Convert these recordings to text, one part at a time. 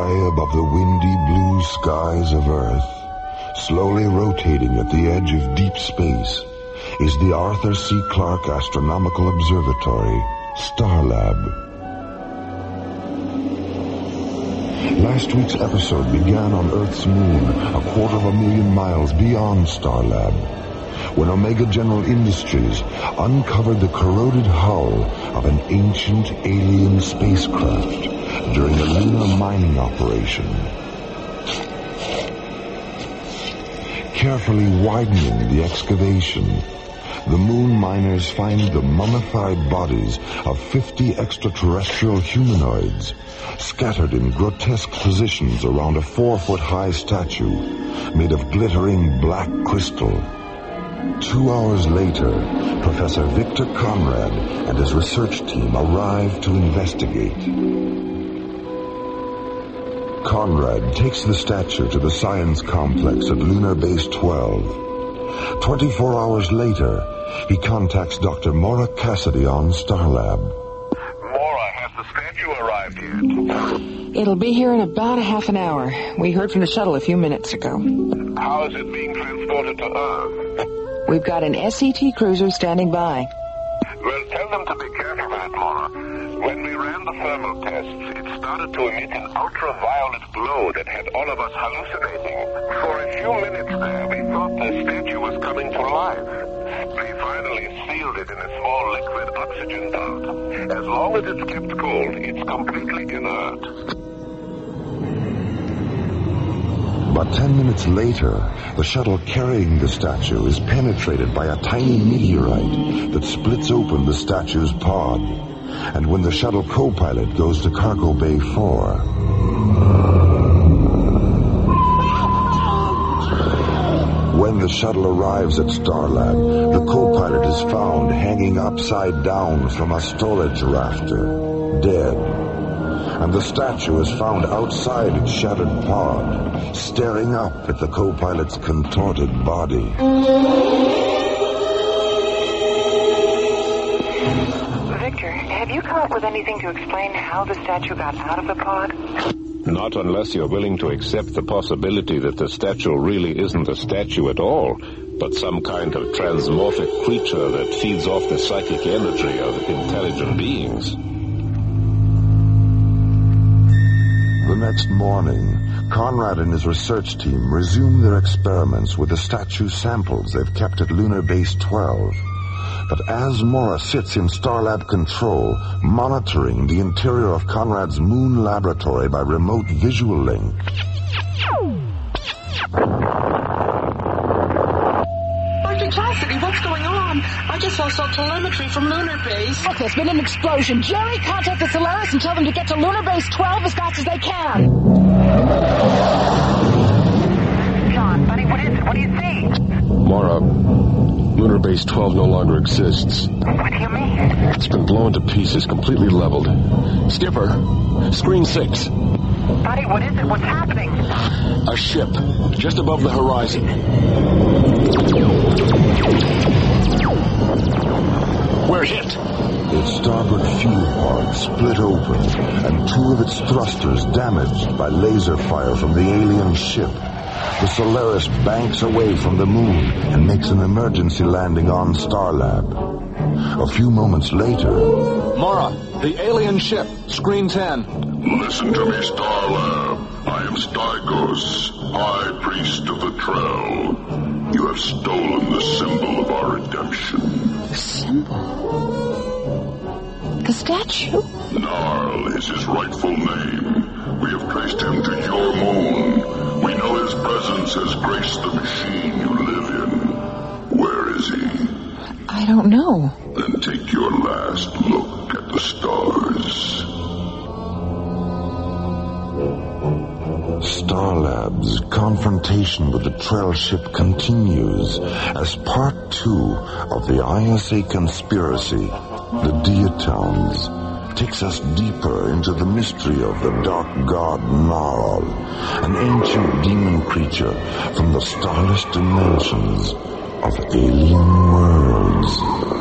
High above the windy blue skies of Earth, slowly rotating at the edge of deep space, is the Arthur C. Clarke Astronomical Observatory, Starlab. Last week's episode began on Earth's moon, 250,000 miles beyond Starlab, when Omega General Industries uncovered the corroded hull of an ancient alien spacecraft during a lunar mining operation. Carefully widening the excavation, the moon miners find the mummified bodies of 50 extraterrestrial humanoids scattered in grotesque positions around a 4-foot-high statue made of glittering black crystal. 2 hours later, Professor Victor Conrad and his research team arrive to investigate. Conrad takes the statue to the science complex at Lunar Base 12. 24 hours later, he contacts Dr. Maura Cassidy on Starlab. Maura, has the statue arrived yet? It'll be here in about a half an hour. We heard from the shuttle a few minutes ago. How is it being transported to Earth? We've got an SET cruiser standing by. Well, tell them to be careful with it, Maura. When we ran the thermal tests, it started to emit an ultraviolet glow that had all of us hallucinating. For a few minutes there, we thought the statue was coming to life. We finally sealed it in a small liquid oxygen belt. As long as it's kept cold, it's completely inert. But 10 minutes later, the shuttle carrying the statue is penetrated by a tiny meteorite that splits open the statue's pod. And when the shuttle co-pilot goes to Cargo Bay 4... When the shuttle arrives at Starlab, the co-pilot is found hanging upside down from a storage rafter, dead. And the statue is found outside its shattered pod, staring up at the co-pilot's contorted body. Victor, have you come up with anything to explain how the statue got out of the pod? Not unless you're willing to accept the possibility that the statue really isn't a statue at all, but some kind of transmorphic creature that feeds off the psychic energy of intelligent beings. The next morning, Conrad and his research team resume their experiments with the statue samples they've kept at Lunar Base 12. But as Maura sits in Starlab control, monitoring the interior of Conrad's moon laboratory by remote visual link... Dr. Cassidy, what's going on? I just saw telemetry from Lunar Base. Look, there's been an explosion. Jerry, contact the Solaris and tell them to get to Lunar Base 12 as fast as they can. John, buddy, what is it? What do you see? Maura, Lunar Base 12 no longer exists. What do you mean? It's been blown to pieces, completely leveled. Skipper, screen 6. Buddy, what is it? What's happening? A ship, just above the horizon. We're hit. Its starboard fuel pod split open, and 2 of its thrusters damaged by laser fire from the alien ship. The Solaris banks away from the moon and makes an emergency landing on Starlab. A few moments later... Maura, the alien ship, screen 10. Listen to me, Starlab. I am Stygos, High Priest of the Trell. You have stolen the symbol of our redemption. The symbol? The statue? Narl is his rightful name. We have traced him to your moon. We know his presence has graced the machine you live in. Where is he? I don't know. Then take your last look at the stars. Starlab's confrontation with the Trell ship continues as part 2 of the ISA conspiracy, the Diatoms, takes us deeper into the mystery of the dark god Narl, an ancient demon creature from the starless dimensions of alien worlds.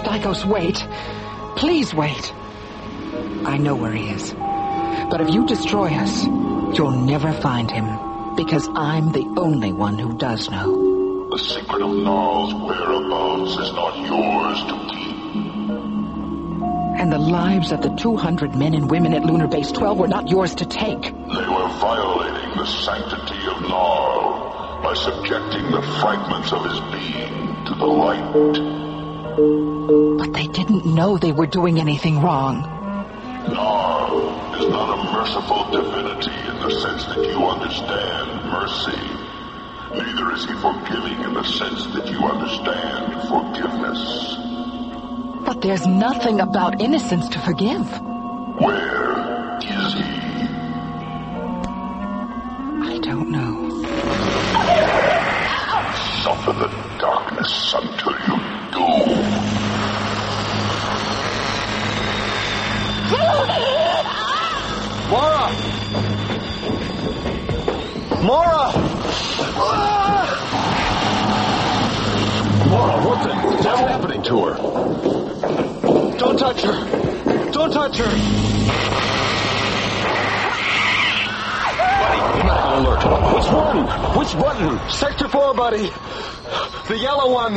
Stygos, wait. Please wait. I know where he is. But if you destroy us, you'll never find him. Because I'm the only one who does know. The secret of Gnarl's whereabouts is not yours to keep. And the lives of the 200 men and women at Lunar Base 12 were not yours to take. They were violating the sanctity of Gnarl by subjecting the fragments of his being to the light. But they didn't know they were doing anything wrong. Gnarl is not a merciful divinity in the sense that you understand mercy. Neither is he forgiving in the sense that you understand forgiveness. But there's nothing about innocence to forgive. Where is he? I don't know. Suffer the darkness until you do. Mora! Mora! Mora, what's happening to her? Don't touch her! Don't touch her! Buddy, medical alert. Which one? Which button? Sector 4, buddy! The yellow one!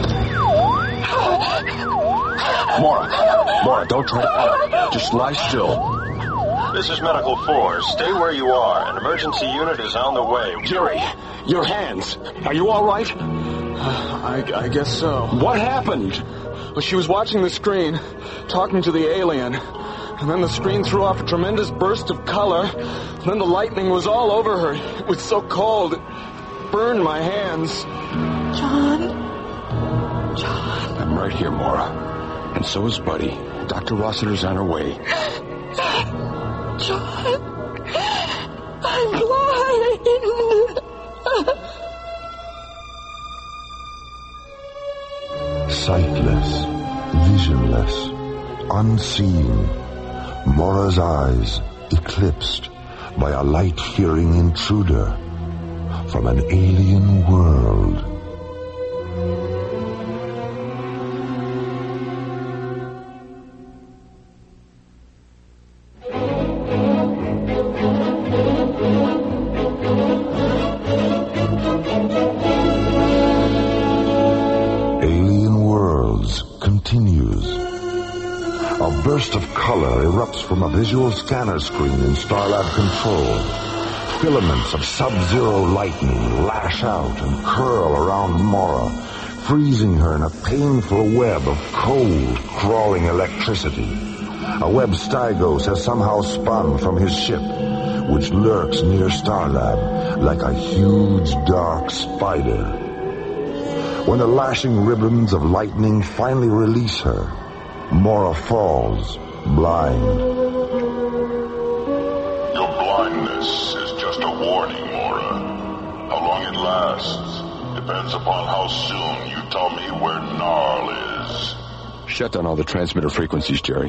Mora, don't try to panic. Just lie still. This is Medical 4. Stay where you are. An emergency unit is on the way. Jerry, your hands. Are you all right? I guess so. What happened? Well, she was watching the screen, talking to the alien. And then the screen threw off a tremendous burst of color. And then the lightning was all over her. It was so cold, it burned my hands. John? I'm right here, Mora. And so is Buddy. Dr. Rossiter's on her way. John, I'm blind. Sightless, visionless, unseen, Mora's eyes eclipsed by a light-fearing intruder from an alien world. Continues. A burst of color erupts from a visual scanner screen in Starlab Control. Filaments of sub-zero lightning lash out and curl around Mora, freezing her in a painful web of cold, crawling electricity. A web Stygos has somehow spun from his ship, which lurks near Starlab like a huge dark spider. When the lashing ribbons of lightning finally release her, Mora falls, blind. Your blindness is just a warning, Mora. How long it lasts depends upon how soon you tell me where Gnarl is. Shut down all the transmitter frequencies, Jerry.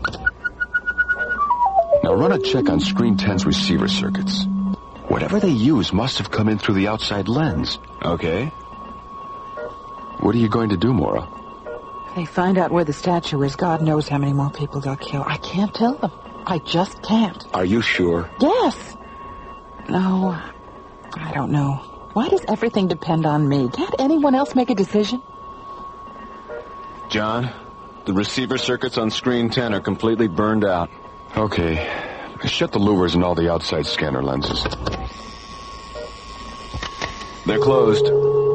Now run a check on Screen 10's receiver circuits. Whatever they use must have come in through the outside lens. Okay. What are you going to do, Mora? If they find out where the statue is, God knows how many more people they'll kill. I can't tell them. I just can't. Are you sure? Yes. No, I don't know. Why does everything depend on me? Can't anyone else make a decision? John, the receiver circuits on Screen 10 are completely burned out. Okay. Shut the louvers and all the outside scanner lenses. They're closed.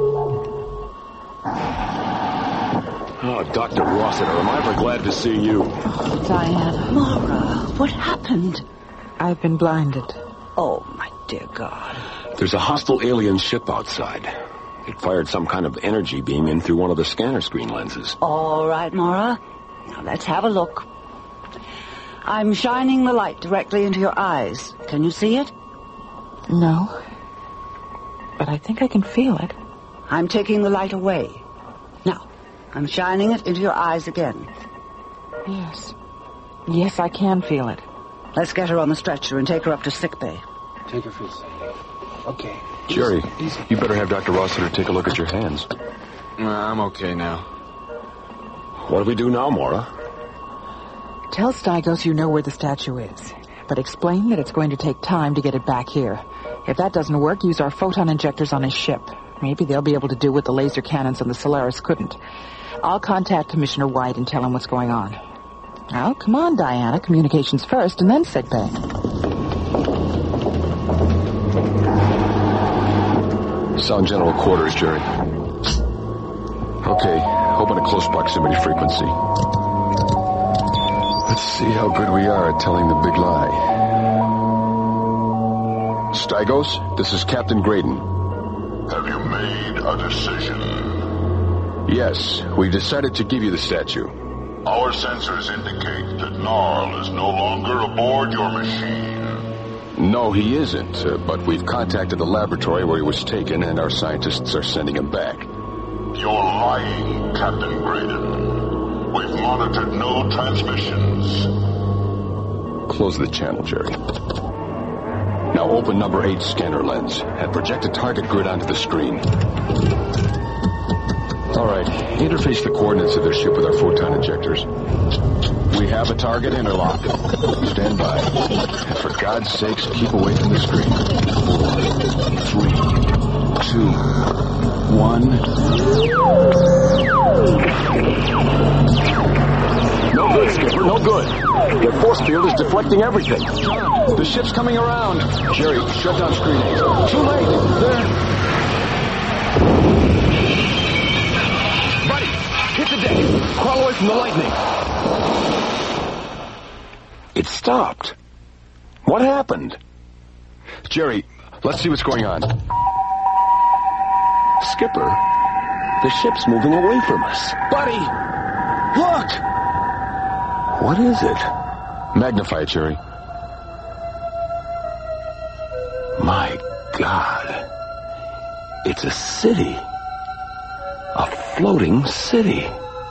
Oh, Dr. Rossiter, am I ever glad to see you. Oh, Diana. Mora, what happened? I've been blinded. Oh, my dear God. There's a hostile alien ship outside. It fired some kind of energy beam in through one of the scanner screen lenses. All right, Mora. Now, let's have a look. I'm shining the light directly into your eyes. Can you see it? No. But I think I can feel it. I'm taking the light away. Now, I'm shining it into your eyes again. Yes. Yes, I can feel it. Let's get her on the stretcher and take her up to sickbay. Take her feet. Okay. Jerry, you better have Dr. Rossiter take a look at your hands. I'm okay now. What do we do now, Mora? Tell Stygos you know where the statue is, but explain that it's going to take time to get it back here. If that doesn't work, use our photon injectors on his ship. Maybe they'll be able to do what the laser cannons on the Solaris couldn't. I'll contact Commissioner White and tell him what's going on. Now, come on, Diana. Communications first, and then sit back. Sound General Quarters, Jerry. Okay, open a close proximity frequency. Let's see how good we are at telling the big lie. Stygos, this is Captain Graydon. Have you made a decision? Yes, we decided to give you the statue. Our sensors indicate that Gnarl is no longer aboard your machine. No, he isn't, but we've contacted the laboratory where he was taken, and our scientists are sending him back. You're lying, Captain Graydon. We've monitored no transmissions. Close the channel, Jerry. Now open number 8 scanner lens and project a target grid onto the screen. All right, interface the coordinates of their ship with our photon injectors. We have a target interlock. Stand by. And for God's sakes, keep away from the screen. 4, 3, 2, 1. No good, Skipper, no good. Their force field is deflecting everything. The ship's coming around. Jerry, shut down screening. Too late. There. Buddy, hit the deck. Crawl away from the lightning. It stopped. What happened? Jerry, let's see what's going on. Skipper, the ship's moving away from us. Buddy, look! What is it? Magnify it, Jerry. My God. It's a city. A floating city.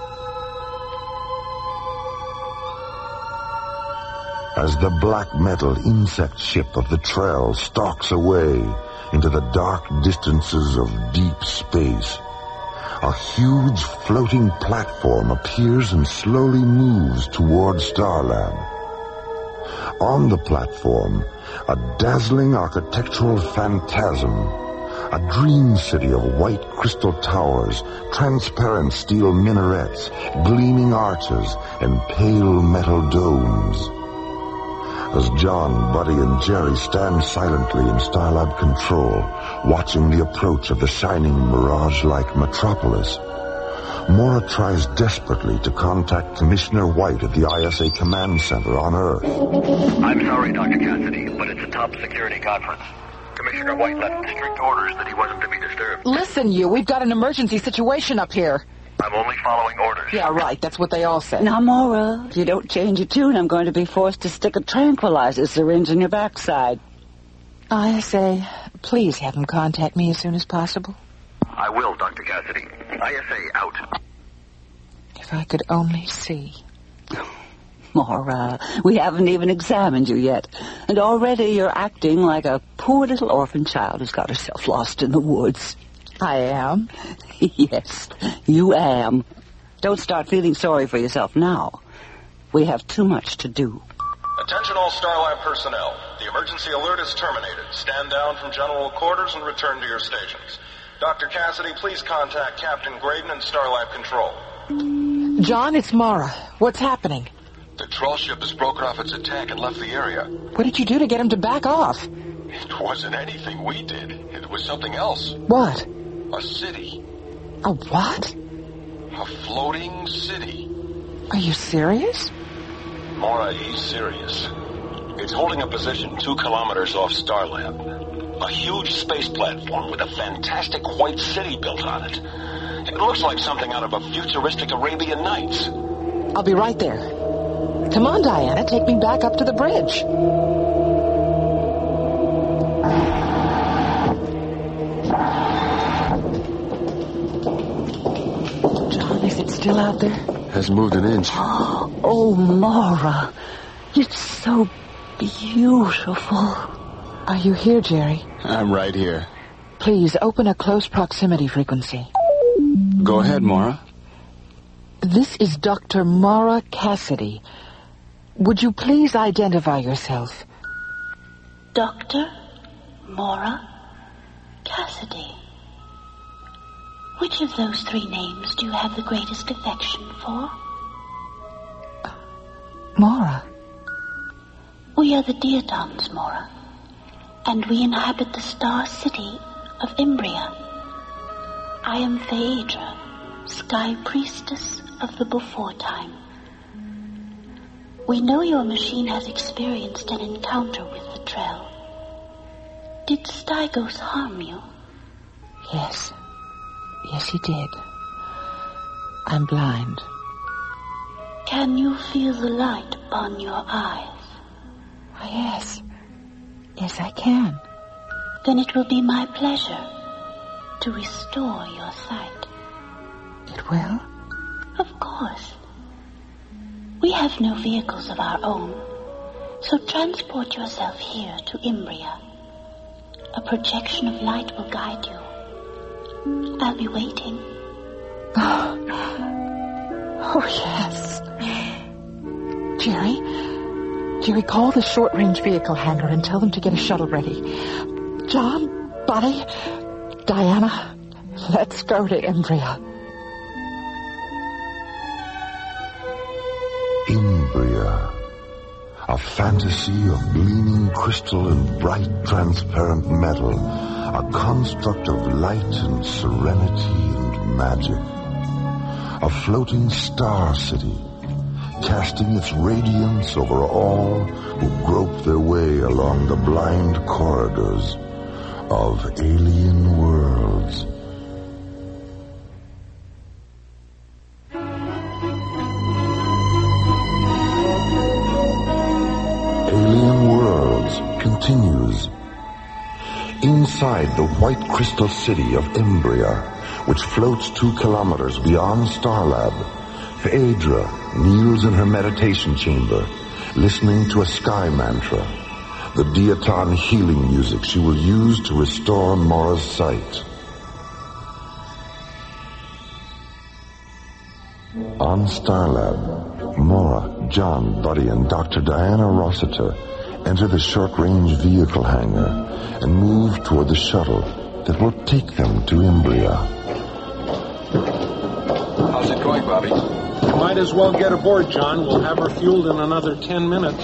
As the black metal insect ship of the Trell stalks away into the dark distances of deep space, a huge floating platform appears and slowly moves toward Starlab. On the platform, a dazzling architectural phantasm, a dream city of white crystal towers, transparent steel minarets, gleaming arches, and pale metal domes. As John, Buddy, and Jerry stand silently in Starlab control, watching the approach of the shining mirage-like metropolis, Mora tries desperately to contact Commissioner White at the ISA Command Center on Earth. I'm sorry, Dr. Cassidy, but it's a top security conference. Commissioner White left strict orders that he wasn't to be disturbed. Listen, we've got an emergency situation up here. I'm only following orders. Yeah, right. That's what they all say. Now, Mora, if you don't change your tune, I'm going to be forced to stick a tranquilizer syringe in your backside. ISA, please have him contact me as soon as possible. I will, Dr. Cassidy. ISA out. If I could only see. Mora, we haven't even examined you yet. And already you're acting like a poor little orphan child who's got herself lost in the woods. I am? Yes, you am. Don't start feeling sorry for yourself now. We have too much to do. Attention all Starlab personnel. The emergency alert is terminated. Stand down from general quarters and return to your stations. Dr. Cassidy, please contact Captain Graydon and Starlab Control. John, it's Mara. What's happening? The Troll ship has broken off its attack and left the area. What did you do to get him to back off? It wasn't anything we did. It was something else. What? A city. A what? A floating city. Are you serious? Mora, he's serious. It's holding a position 2 kilometers off Starlab. A huge space platform with a fantastic white city built on it. It looks like something out of a futuristic Arabian Nights. I'll be right there. Come on, Diana, take me back up to the bridge. John, is it still out there? Hasn't moved an inch. Oh, Mara, it's so beautiful. Are you here, Jerry? I'm right here. Please, open a close proximity frequency. Go ahead, Mara. This is Dr. Mara Cassidy. Would you please identify yourself? Dr. Mara Cassidy. Which of those three names do you have the greatest affection for? Mara. We are the Diatons, Mara, and we inhabit the star city of Imbria. I am Phaedra, Sky Priestess of the Before Time. We know your machine has experienced an encounter with the Trell. Did Stygos harm you? Yes. Yes, he did. I'm blind. Can you feel the light upon your eyes? Yes. Yes, I can. Then it will be my pleasure to restore your sight. It will? Of course. We have no vehicles of our own, so transport yourself here to Imbria. A projection of light will guide you. I'll be waiting. Oh, yes. Jerry, call the short-range vehicle hangar and tell them to get a shuttle ready. John, Buddy, Diana, let's go to Imbria. Imbria. A fantasy of gleaming crystal and bright transparent metal. A construct of light and serenity and magic. A floating star city, casting its radiance over all who grope their way along the blind corridors of alien worlds. Alien Worlds continues. Inside the white crystal city of Imbria, which floats 2 kilometers beyond Starlab, Phaedra kneels in her meditation chamber, listening to a sky mantra, the Diaton healing music she will use to restore Mara's sight. On Starlab, Mara, John, Buddy, and Dr. Diana Rossiter enter the short-range vehicle hangar and move toward the shuttle that will take them to Imbria. How's it going, Bobby? Might as well get aboard, John. We'll have her fueled in another 10 minutes.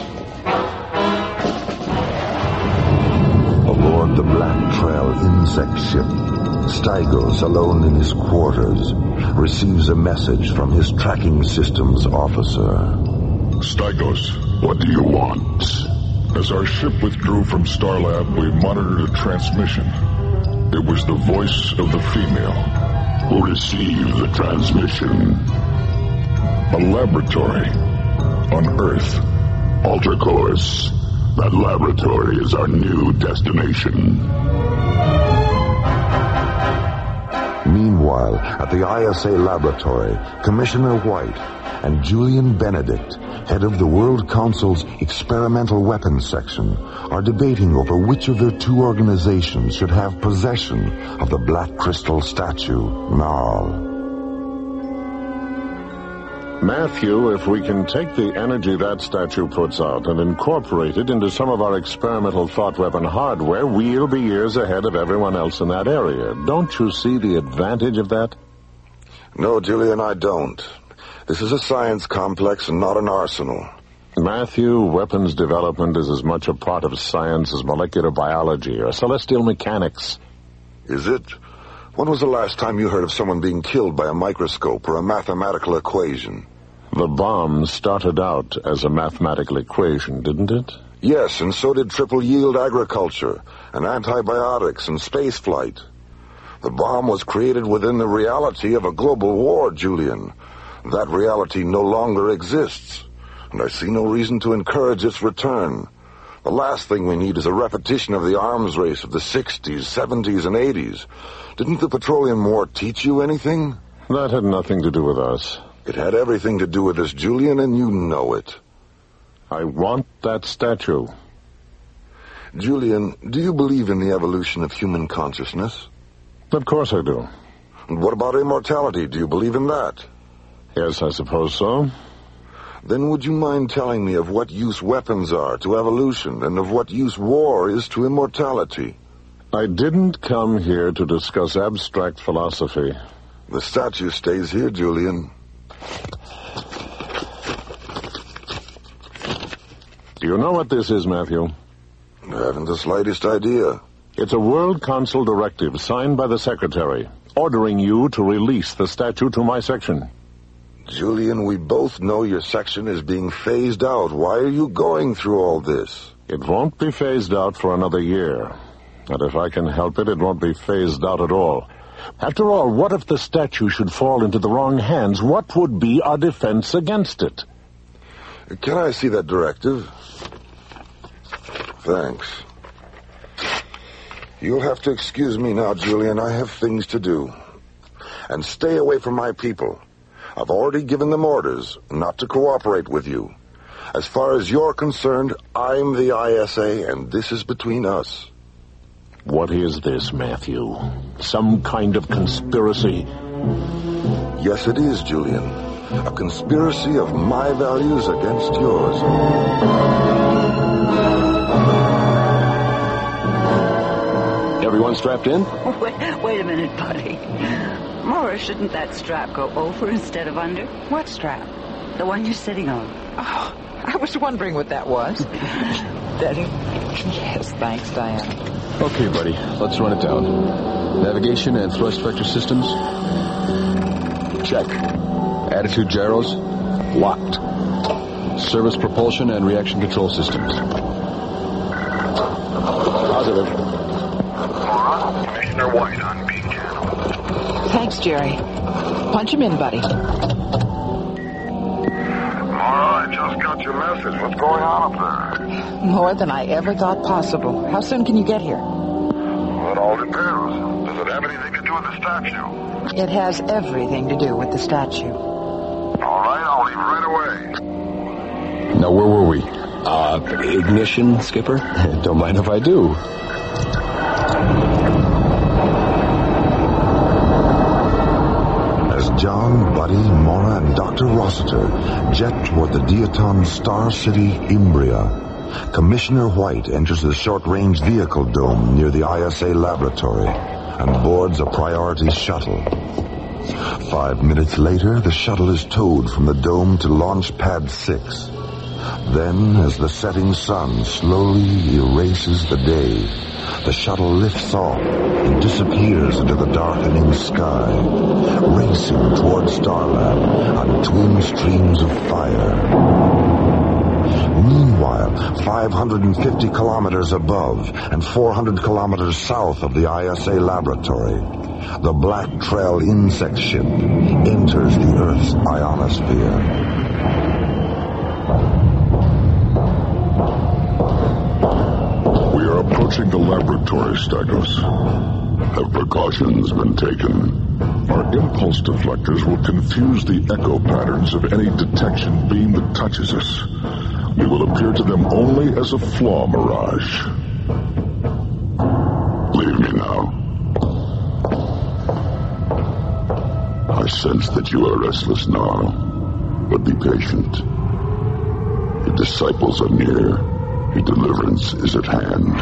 Aboard the Black Trail insect ship, Stygos, alone in his quarters, receives a message from his tracking systems officer. Stygos, what do you want? As our ship withdrew from Starlab, we monitored a transmission. It was the voice of the female. Who received the transmission? A laboratory on Earth. Alter course. That laboratory is our new destination. Meanwhile, at the ISA laboratory, Commissioner White and Julian Benedict, head of the World Council's Experimental Weapons Section, are debating over which of their 2 organizations should have possession of the Black Crystal statue, Gnarl. Matthew, if we can take the energy that statue puts out and incorporate it into some of our experimental thought weapon hardware, we'll be years ahead of everyone else in that area. Don't you see the advantage of that? No, Julian, I don't. This is a science complex and not an arsenal. Matthew, weapons development is as much a part of science as molecular biology or celestial mechanics. Is it? When was the last time you heard of someone being killed by a microscope or a mathematical equation? The bomb started out as a mathematical equation, didn't it? Yes, and so did triple-yield agriculture, and antibiotics, and spaceflight. The bomb was created within the reality of a global war, Julian. That reality no longer exists, and I see no reason to encourage its return. The last thing we need is a repetition of the arms race of the 60s, 70s, and 80s. Didn't the Petroleum War teach you anything? That had nothing to do with us. It had everything to do with us, Julian, and you know it. I want that statue. Julian, do you believe in the evolution of human consciousness? Of course I do. And what about immortality? Do you believe in that? Yes, I suppose so. Then would you mind telling me of what use weapons are to evolution and of what use war is to immortality? I didn't come here to discuss abstract philosophy. The statue stays here, Julian. Do you know what this is, Matthew? I haven't the slightest idea. It's a World Council directive signed by the Secretary, ordering you to release the statue to my section. Julian, we both know your section is being phased out. Why are you going through all this? It won't be phased out for another year. And if I can help it, it won't be phased out at all. After all, what if the statue should fall into the wrong hands? What would be our defense against it? Can I see that directive? Thanks. You'll have to excuse me now, Julian. I have things to do. And stay away from my people. I've already given them orders not to cooperate with you. As far as you're concerned, I'm the ISA, and this is between us. What is this, Matthew? Some kind of conspiracy? Yes, it is, Julian. A conspiracy of my values against yours. Everyone strapped in? Wait a minute, buddy. Morris, shouldn't that strap go over instead of under? What strap? The one you're sitting on. Oh, I was wondering what that was. Daddy? Yes, thanks, Diana. Okay, buddy. Let's run it down. Navigation and thrust vector systems? Check. Attitude gyros? Locked. Service propulsion and reaction control systems? Positive. Mara, Commissioner White on B channel. Thanks, Jerry. Punch him in, buddy. Mara, I just got your message. What's going on up there? More than I ever thought possible. How soon can you get here? Well, it all depends. Does it have anything to do with the statue? It has everything to do with the statue. All right, I'll leave right away. Now, where were we? Ignition, Skipper? Don't mind if I do. As John, Buddy, Mora, and Dr. Rossiter jet toward the Diaton Star City, Imbria, Commissioner White enters the short-range vehicle dome near the ISA laboratory and boards a priority shuttle. 5 minutes later, the shuttle is towed from the dome to Launch Pad 6. Then, as the setting sun slowly erases the day, the shuttle lifts off and disappears into the darkening sky, racing toward Starlab on twin streams of fire. Meanwhile, 550 kilometers above and 400 kilometers south of the ISA laboratory, the Black Trail insect ship enters the Earth's ionosphere. We are approaching the laboratory, Stagos. Have precautions been taken? Our impulse deflectors will confuse the echo patterns of any detection beam that touches us. We will appear to them only as a flaw mirage. Leave me now. I sense that you are restless now, but be patient. Your disciples are near. Your deliverance is at hand.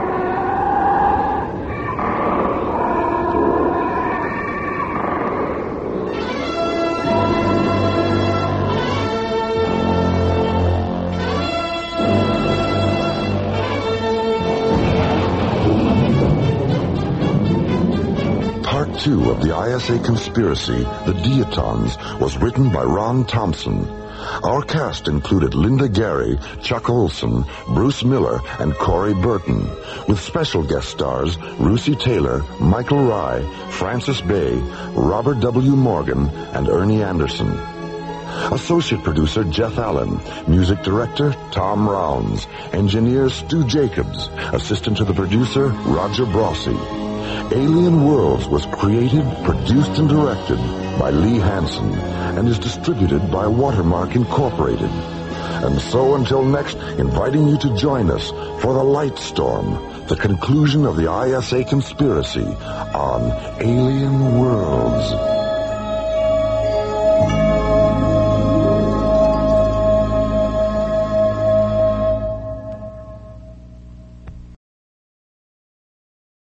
Part 2 of the ISA Conspiracy, The Diatons, was written by Ron Thompson. Our cast included Linda Gary, Chuck Olson, Bruce Miller, and Corey Burton, with special guest stars Russi Taylor, Michael Rye, Francis Bay, Robert W. Morgan, and Ernie Anderson. Associate producer Jeff Allen, music director Tom Rounds, engineer Stu Jacobs, assistant to the producer Roger Brossi. Alien Worlds was created, produced, and directed by Lee Hansen and is distributed by Watermark Incorporated. And so until next, inviting you to join us for The Light Storm, the conclusion of the ISA Conspiracy on Alien Worlds.